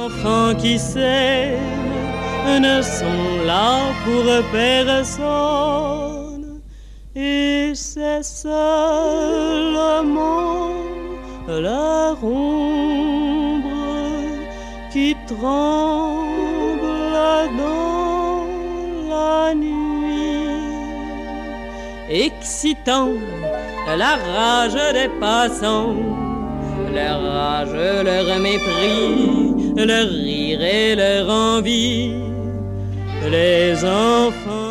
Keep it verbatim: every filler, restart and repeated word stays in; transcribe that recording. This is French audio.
enfants qui s'aiment ne sont là pour personne, et c'est seulement leur ombre qui tremble dans la nuit, excitant la rage des passants, leur rage, leur mépris, leur rire et leur envie. Les enfants